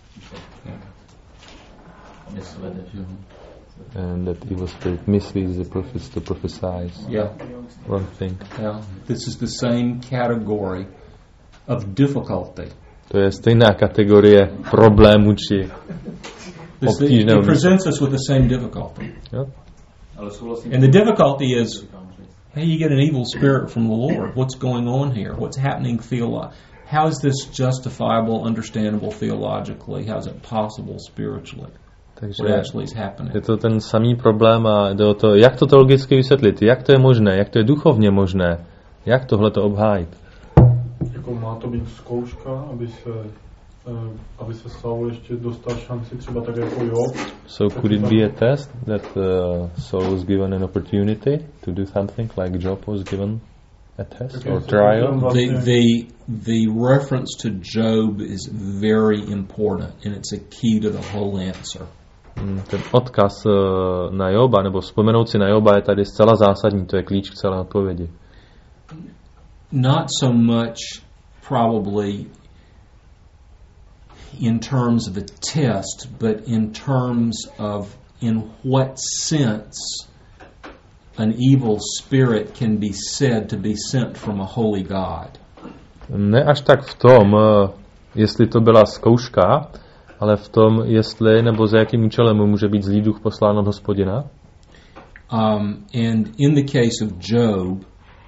Nesvede, že? and that evil spirit misleads the prophets to prophesy Yeah. wrong thing. Yeah. This is the same category of difficulty. To je stejná kategorie problémů či obtížného. It presents us with the same difficulty. Jo? Ale souhlasím. And the difficulty is, hey, you get an evil spirit from the Lord. What's going on here? What's happening how is this justifiable, understandable theologically? How is it possible spiritually? Takže What actually is happening? je to ten samý problém a jde o to, jak to teologicky vysvětlit, jak to je možné, jak to je duchovně možné, jak tohle to obhájit. Jako má to být zkouška, aby se Saul ještě dostal šanci třeba tak jako Job. So could it be a test that Saul was given an opportunity to do something like Job was given a test or trial? The reference to Job is very important, and it's a key to the whole answer. Ten odkaz na Joba, nebo vzpomenout si na Joba je tady zcela zásadní, to je klíč k celé odpovědi. Not so much probably in terms of a test, but in terms of in what sense an evil spirit can be said to be sent from a holy God. Ne až tak v tom, jestli to byla zkouška, ale v tom, jestli nebo za jakým účelem může být zlý duch poslán od Hospodina. And in the case of Job,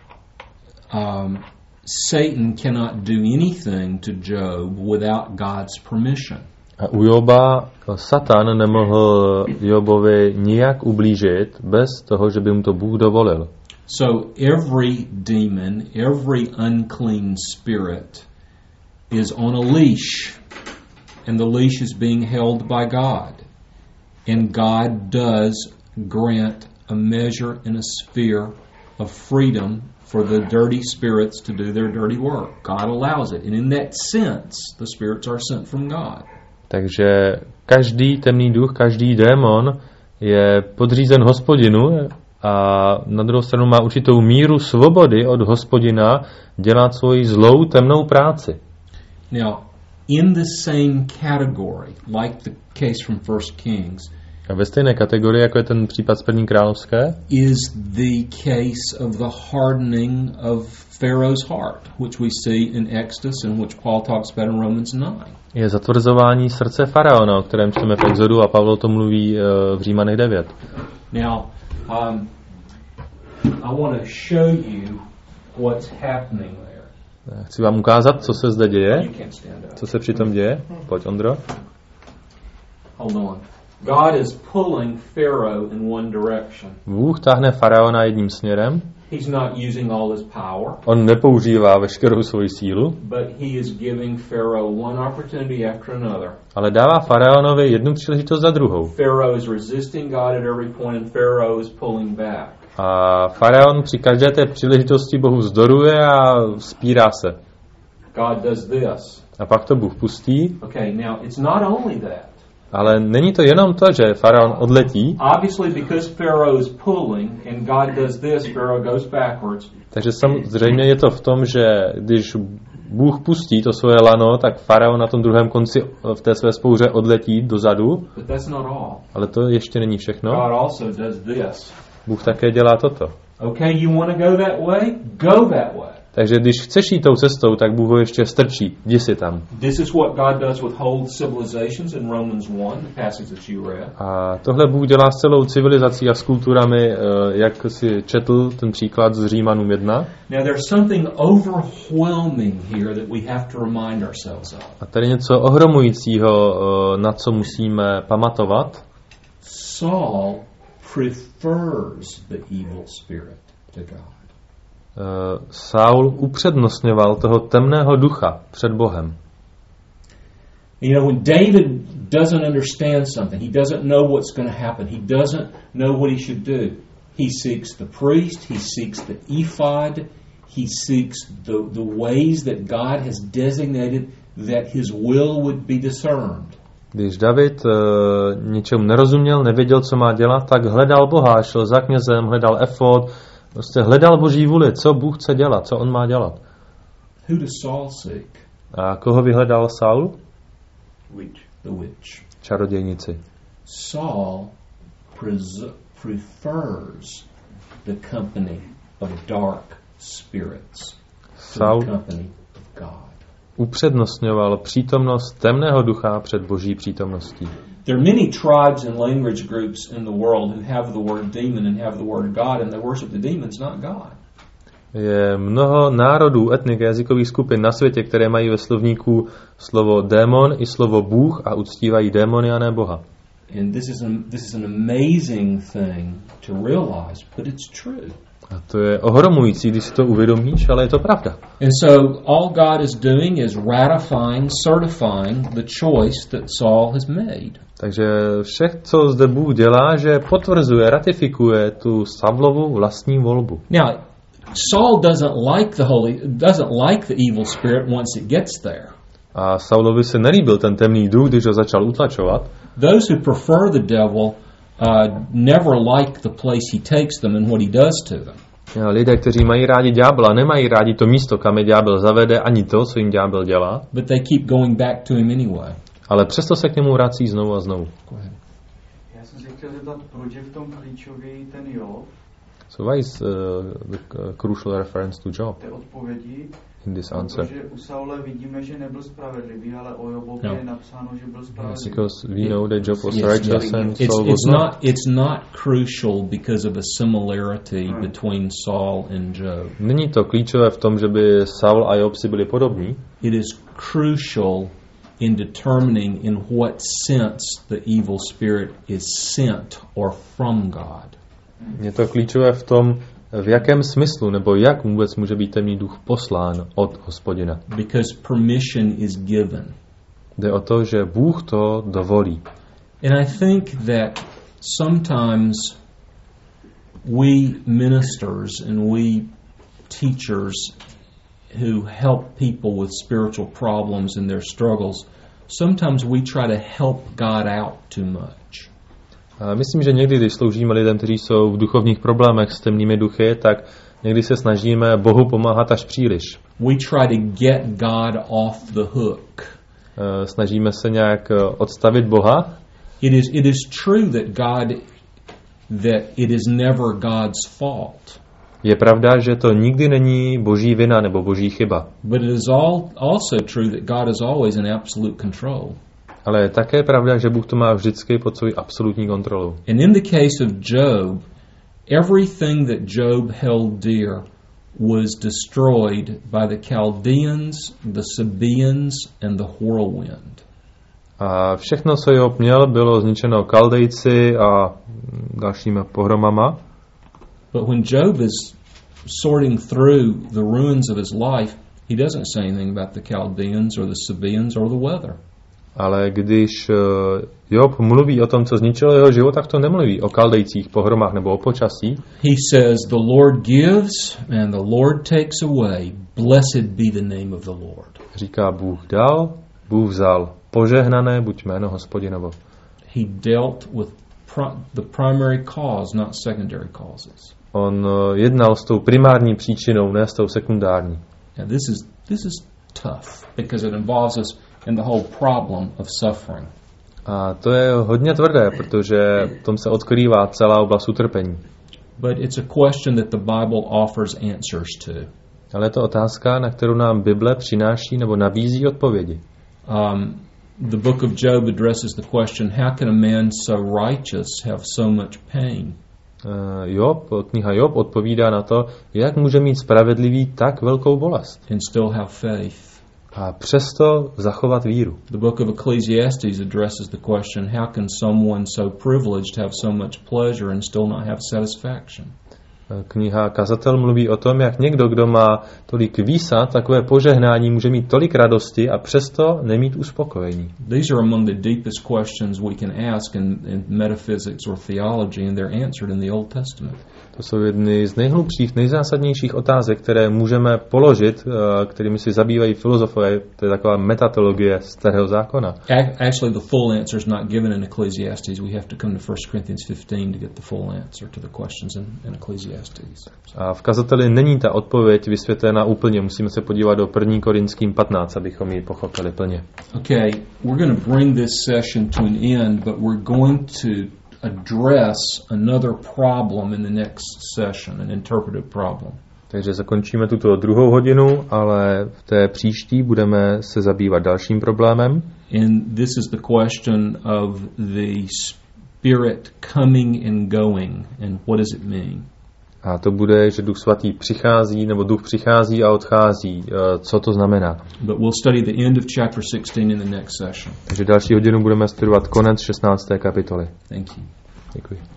Satan cannot do anything to Job without God's permission. A u Joba Satan nemohl Jobovi nijak ublížit bez toho, že by mu to Bůh dovolil. So every demon, every unclean spirit is on a leash, and the leash is being held by God. And God does grant a measure and a sphere of freedom for the dirty spirits to do their dirty work. God allows it. And in that sense, the spirits are sent from God. Takže každý temný duch, každý démon je podřízen Hospodinu a na druhou stranu má určitou míru svobody od Hospodina dělat svoji zlou temnou práci. Now, in the same category, like the case from 1 Kings, A ve stejné kategorii, jako je ten případ z první královské, is the case of the hardening of Pharaoh's heart, which we see in Exodus and which Paul talks about in Romans 9. je zatvrzování srdce faraona, o kterém čteme v Exodu a Pavel to mluví v Římanech 9. Now, I want to show you what's happening there. Chci vám ukázat, co se zde děje, You can't stand up. co se přitom děje. Pojď, Ondro. Hold on. God is pulling Pharaoh in one direction. Bůh táhne faraona jedním směrem. He's not using all his power, On nepoužívá veškerou svoji sílu, but he is giving Pharaoh one opportunity after another. ale dává faraonovi jednu příležitost za druhou. Pharaoh is resisting God at every point, and Pharaoh is pulling back. A faraon při každé té příležitosti Bohu vzdoruje a spírá se. God does this. A pak to Bůh pustí, Okay, now it's not only that. ale není to jenom to, že faraon odletí, Obviously, because Pharaoh is pulling and God does this, Pharaoh goes backwards. takže samozřejmě je to v tom, že když Bůh pustí to svoje lano, tak faraon na tom druhém konci v té své spouře odletí dozadu, But that's not all. ale to ještě není všechno. God also does this. Bůh také dělá toto. Okay, you want to go that way? Go that way. Takže když chceš jít tou cestou, tak Bůh ho ještě strčí. Jdi si tam. This is what God does with whole civilizations in Romans 1, the passage that you read. A tohle Bůh dělá s celou civilizací a s kulturami, jak si četl ten příklad z Římanům 1. Now there's something overwhelming here that we have to remind ourselves of. A tady něco ohromujícího, na co musíme pamatovat. Saul prefers the evil spirit to God. Saul upřednostňoval toho temného ducha před Bohem. You know, when David doesn't understand something, he doesn't know what's going to happen, he doesn't know what he should do, he seeks the priest, he seeks the ephod, he seeks the ways that God has designated that his will would be discerned. Když David ničemu nerozuměl, nevěděl, co má dělat, tak hledal Boha, šel za knězem, hledal efod, prostě hledal Boží vůli, co Bůh chce dělat, co on má dělat. Who does Saul seek? A koho vyhledal Saul? Witch. The witch. Čarodějnici. Saul prefers the company of dark spirits to Saul the company of God. upřednostňoval přítomnost temného ducha před Boží přítomností. There are many tribes and language groups in the world who have the word demon and have the word God, and they worship the demons, not God. Je mnoho národů, etnik, jazykových skupin na světě, které mají ve slovníku slovo démon i slovo Bůh a uctívají démony a ne Boha. And this is an amazing thing to realize, but it's true. A to je ohromující, když si to uvědomíš, ale je to pravda. And so all God is doing is ratifying, certifying the choice that Saul has made. Takže vše, co zde Bůh dělá, že potvrzuje, ratifikuje tu Saulovu vlastní volbu. Now, Saul doesn't like the evil spirit once it gets there. A Saulovi se nelíbil ten temný duch, když ho začal utlačovat. Those who prefer the devil never like the place he takes them and what he does to them. Lidé, kteří mají rádi ďábla, nemají rádi to místo, kam je ďábel zavede, ani to, co jim ďábel dělá. But they keep going back to him anyway. Ale přesto se k němu vrací znovu a znovu. Já jsem se chtěl zeptat, proč je v tom klíčový ten Job? So why is the crucial reference to Job Té odpovědi, in this answer? protože u Saule vidíme, že nebyl spravedlivý, ale o Jobovi je napsáno, že byl spravedlivý. Because we know that Job was righteous and Saul was not. It's not crucial because of a similarity between Saul and Job. Není to klíčové v tom, že by Saul a Job si byli podobní. It is crucial in determining in what sense the evil spirit is sent or from God. Je to klíčové v tom, v jakém smyslu nebo jak vůbec může být temný duch poslán od Hospodina. Because permission is given. Jde o to, že Bůh to dovolí. And I think that sometimes we ministers and we teachers who help people with spiritual problems and their struggles, sometimes we try to help God out too much. A myslím, že někdy, když sloužíme lidem, kteří jsou v duchovních problémech s temnými duchy, tak někdy se snažíme Bohu pomáhat až příliš. We try to get God off the hook. Snažíme se nějak odstavit Boha. It is true that it is never God's fault. Je pravda, že to nikdy není Boží vina nebo Boží chyba. But it is also true that God is always in absolute control. Ale je také pravda, že Bůh to má vždycky pod svou absolutní kontrolou. And in the case of Job, everything that Job held dear was destroyed by the Chaldeans, the Sabaeans, and the whirlwind. A všechno, co Job měl, bylo zničeno Kaldejci a dalšími pohromama. But when Job is sorting through the ruins of his life, he doesn't say anything about the Chaldeans or the Sabaeans or the weather. Ale když Job mluví o tom, co zničilo jeho život, tak to nemluví o kaldejcích pohromách nebo o počasí. He says, the Lord gives and the Lord takes away. Blessed be the name of the Lord. Říká, Bůh dal, Bůh vzal. Požehnané buď jméno Hospodinovo. He dealt with the primary cause, not secondary causes. On jednal s tou primární příčinou, ne s tou sekundární. And this is tough because it involves us in the whole problem of suffering. A to je hodně tvrdé, protože v tom se odkrývá celá oblast utrpení. But it's a question that the Bible offers answers to. Ale je to otázka, na kterou nám Bible přináší nebo nabízí odpovědi. The book of Job addresses the question, how can a man so righteous have so much pain? Kniha Job odpovídá na to, jak může mít spravedlivý tak velkou bolest. And still have faith. A přesto zachovat víru. The book of Ecclesiastes addresses the question, how can someone so privileged have so much pleasure and still not have satisfaction? Kniha Kazatel mluví o tom, jak někdo, kdo má tolik výsad, takové požehnání, může mít tolik radosti a přesto nemít uspokojení. These are among the deepest questions we can ask in metaphysics or theology, and they're answered in the Old Testament. To jsou jedny z nejhlubších, nejzásadnějších otázek, které můžeme položit, kterými si zabývají filozofové. To je taková metatologie starého zákona. Actually, the full answer is not given in Ecclesiastes. We have to come to 1 Corinthians 15 to get the full answer to the questions in Ecclesiastes. A v kazateli není ta odpověď vysvětlena úplně. Musíme se podívat do 1. Korinským 15, abychom ji pochopili plně. Okay, we're going to bring this session to an end, but we're going to address another problem in the next session, an interpretive problem. Takže zakončíme tuto druhou hodinu, ale v té příští budeme se zabývat dalším problémem. And this is the question of the Spirit coming and going, and what does it mean? A to bude, že Duch Svatý přichází, nebo Duch přichází a odchází. Co to znamená? But we'll study the end of chapter 16 in the next session. Takže další hodinu budeme studovat konec 16. kapitoly. Thank you. Děkuji.